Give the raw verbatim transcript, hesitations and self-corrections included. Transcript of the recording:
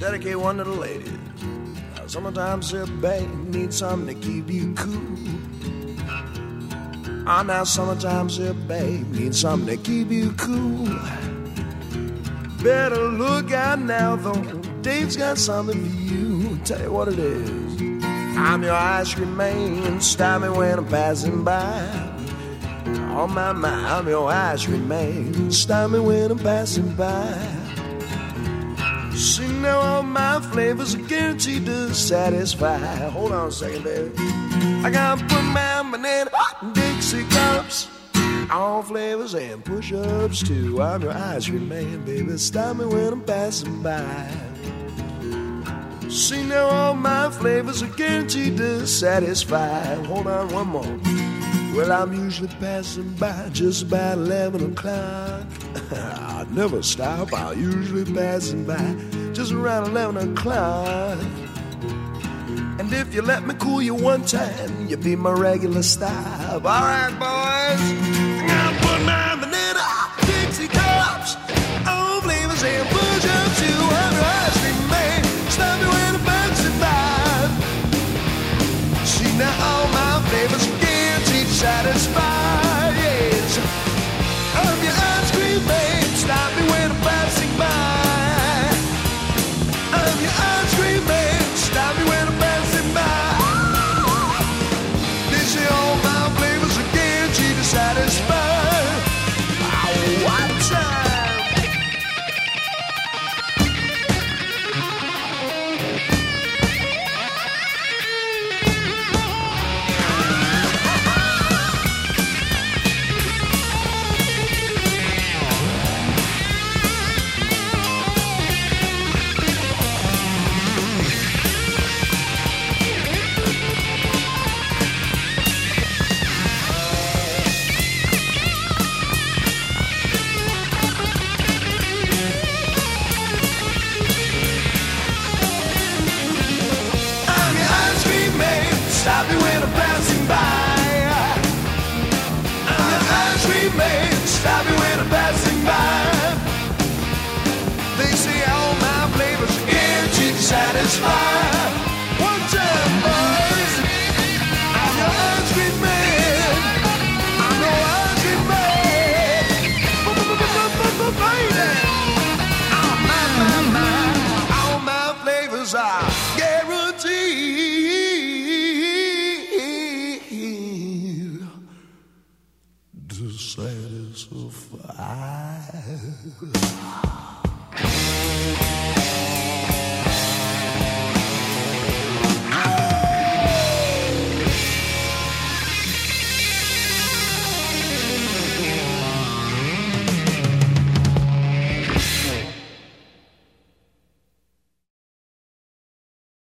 dedicate one to the ladies. Now, sometimes, uh, babe, need something to keep you cool. Ah, now, sometimes, uh, babe, need something to keep you cool. Better look out now, though. Dave's got something for you. Tell you what it is. I'm your ice cream man. Stop me when I'm passing by. On my mind, I'm your ice cream man. Stop me when I'm passing by. See, now all my flavors are guaranteed to satisfy. Hold on a second, baby. I gotta put my banana in Dixie cups. All flavors and push-ups too. I'm your ice cream man, baby. Stop me when I'm passing by. See, now all my flavors are guaranteed to satisfy. Hold on one more. Well, I'm usually passing by just about eleven o'clock. I never stop, I'm usually passing by just around eleven o'clock. And if you let me cool you one time, you'll be my regular stop. All right, boys. I'm gonna put my banana Dixie cups, all flavors and push-ups too. I'm your ice cream man. Stop me when I'm passing by. See, now all my flavors are guaranteed to satisfy. Yes, I'm your ice cream man. Stop me when I'm passing by. I'm your ice cream man. Stop me when I'm passing by. They say all my flavors are guaranteed to satisfy. Oh, what time? Stop me when I'm passing by. I'm your ice cream man. Stop me when I'm passing by. They say all my flavors are guaranteed to satisfy. One time, boys. I'm your ice cream man. I'm your ice cream man. Baby. Oh, my, my, my. All my flavors are guaranteed to satisfy.